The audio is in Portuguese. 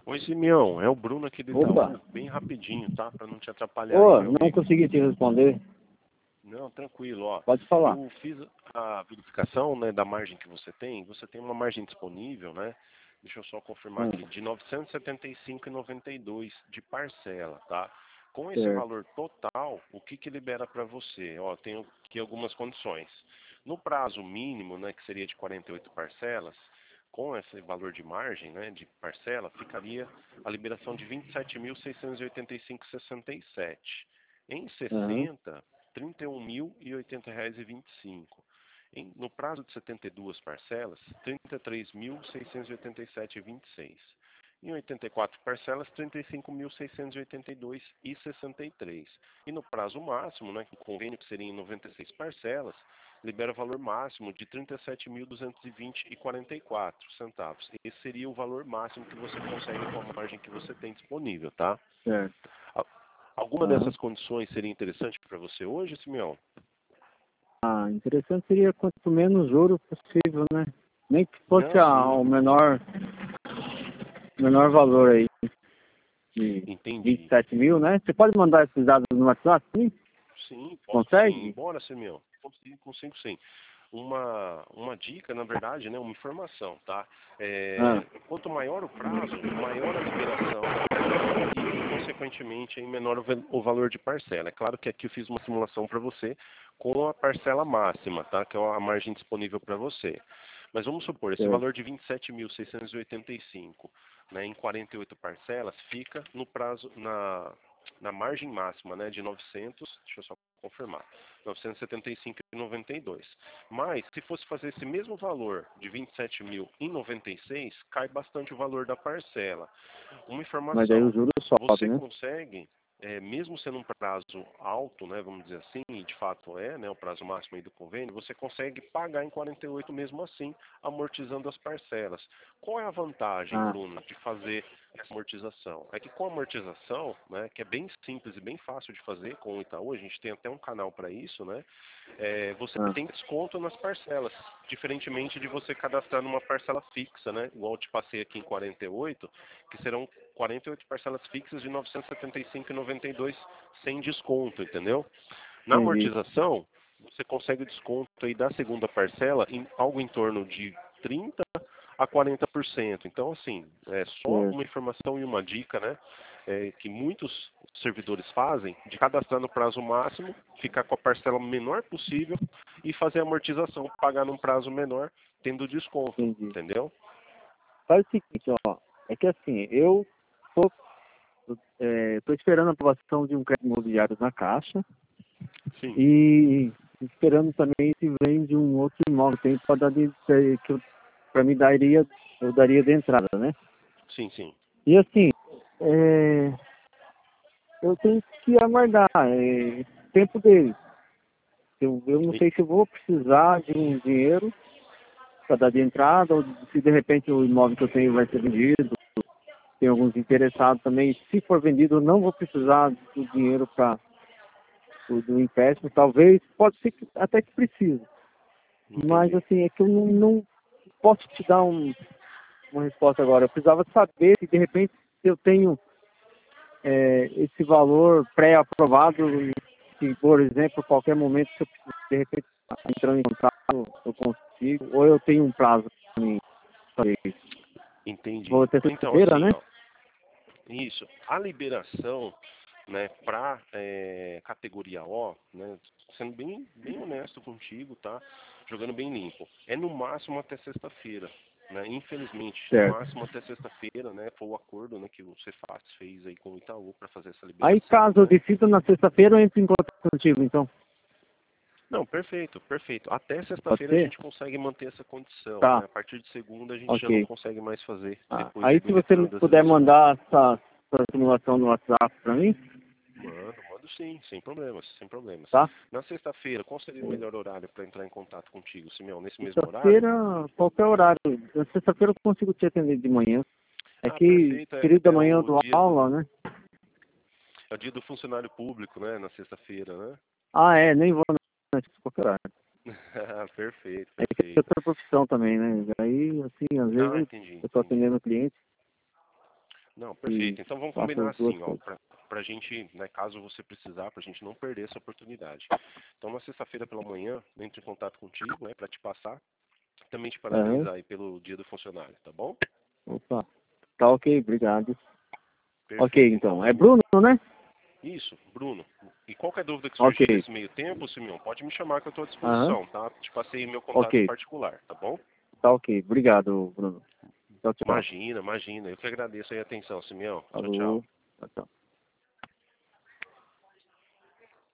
Oi, Simeão, é o Bruno aqui do Opa! Itaú, bem rapidinho, tá? Para não te atrapalhar aí, Ô, meu não amigo. consegui te responder. Não, tranquilo, ó. Pode falar. Eu fiz a verificação, né, da margem que você tem. Você tem uma margem disponível, né? Deixa eu só confirmar Hum, aqui, de R$ 975,92 de parcela, tá? Com esse certo. valor total, o que que libera para você? Ó, tenho aqui algumas condições. No prazo mínimo, né, que seria de 48 parcelas, com esse valor de margem, né, de parcela, ficaria a liberação de 27.685,67. Em Aham. 60, R$ 31.080,25. No prazo de 72 parcelas, R$ 33.687,26. Em 84 parcelas, R$ 35.682,63. E no prazo máximo, né, o convênio que seria em 96 parcelas, libera o valor máximo de R$ 37.220,44. Esse seria o valor máximo que você consegue com a margem que você tem disponível, tá? Certo. A- Alguma Aham. dessas condições seria interessante para você hoje, Simeão? Ah, interessante seria quanto menos juros possível, né? Nem que fosse Não, o sim, menor valor aí, de entendi. 27 mil, né? Você pode mandar esses dados no WhatsApp? Sim? Sim, posso sim. Consegue? Embora, Simeão, consigo sim. Uma dica, na verdade, né, uma informação, tá? Ah, Quanto maior o prazo, maior a liberação e, consequentemente, aí, menor o valor de parcela. É claro que aqui eu fiz uma simulação para você com a parcela máxima, tá? Que é a margem disponível para você. Mas vamos supor, esse certo. valor de 27.685, né, em 48 parcelas, fica no prazo, na margem máxima, né, de 900, deixa eu só confirmar, 975,92. Mas, se fosse fazer esse mesmo valor de 27 mil em 96, cai bastante o valor da parcela. Uma Mas daí o informação, juros sobe, você né? consegue, mesmo sendo um prazo alto, né, vamos dizer assim, e de fato é, né, o prazo máximo aí do convênio, você consegue pagar em 48 mesmo assim, amortizando as parcelas. Qual é a vantagem, Ah, Bruno, de fazer essa amortização? É que com a amortização, né, que é bem simples e bem fácil de fazer com o Itaú, a gente tem até um canal para isso, né, você ah, tem desconto nas parcelas, diferentemente de você cadastrar numa parcela fixa, né, igual eu te passei aqui em 48, que serão 48 parcelas fixas de R$ 975,92 sem desconto, entendeu? Na entendi. amortização, você consegue desconto aí da segunda parcela em algo em torno de 30 a 40%. Então, assim, é só Certo. uma informação e uma dica, né? Que muitos servidores fazem, de cadastrar no prazo máximo, ficar com a parcela menor possível e fazer a amortização, pagar num prazo menor, tendo desconto, Entendi. entendeu? Faz o seguinte, ó. É que assim, eu tô, tô esperando a aprovação de um crédito imobiliário na Caixa. Sim, E esperando também se vem de um outro imóvel tem para dar que para mim eu daria de entrada, né? sim, sim. E assim, é, eu tenho que aguardar o tempo dele. Eu não sei se eu vou precisar de um dinheiro para dar de entrada ou se de repente o imóvel que eu tenho vai ser vendido. Tem alguns interessados também. Se for vendido, eu não vou precisar do dinheiro para do empréstimo. Talvez, pode ser que, até que precise. Mas Entendi. assim, é que eu não posso te dar uma resposta agora. Eu precisava saber se de repente eu tenho esse valor pré-aprovado, que, por exemplo, a qualquer momento, se eu de repente entrando em contato, eu consigo, ou eu tenho um prazo para mim fazer isso. Vou Entendi. até Então, sexta-feira, assim, né? ó, isso, a liberação, né, para categoria O, né, sendo bem honesto contigo, tá? Jogando bem limpo, é no máximo até sexta-feira, né? Infelizmente, no Certo. máximo até sexta-feira, né? Foi o acordo, né, que o Cefaz fez aí com o Itaú para fazer essa Aí, liberação, caso eu né? decida na sexta-feira, eu entro em contato contigo, então. Não, perfeito, perfeito. Até Pode sexta-feira a ser? gente consegue manter essa condição, né? Tá, A partir de segunda a gente já não ok. consegue mais fazer Ah, depois aí, aí se do você retorno das puder eleições. mandar essa simulação no WhatsApp para mim, Mando sim, sem problemas, sem problemas. tá? Na sexta-feira, qual seria o melhor horário para entrar em contato contigo, Simeão? Nesse mesmo horário? Sexta-feira, qualquer horário. Na sexta-feira eu consigo te atender de manhã. É Ah, que perfeito, período da é manhã eu o dou dia aula, né? é o dia do funcionário público, né? Na sexta-feira, né? Ah, nem vou na qualquer horário. Perfeito, É que é perfeito. outra profissão também, né? Aí, assim, às Ah, vezes entendi, eu tô entendi. atendendo o cliente. Não, perfeito. Então vamos faço combinar as duas assim, ó, coisas. pra gente, né, caso você precisar, pra gente não perder essa oportunidade. Então na sexta-feira pela manhã, eu entro em contato contigo, né, pra te passar, também te Aham. parabenizar aí pelo dia do funcionário, tá bom? Opa. Tá ok, obrigado. Ok, Perfeito. Então, então. É Simeão, Bruno, né? isso, Bruno. E qualquer dúvida que Ok. surgir nesse meio tempo, Simeão, pode me chamar que eu estou à Aham. disposição, tá? Te passei meu Ok. contato particular, tá bom? Tá ok. Obrigado, Bruno. Tchau, tchau. Imagina, imagina. Eu que agradeço aí a atenção, Simeão. Tchau, tchau. Falou. Tchau, tchau.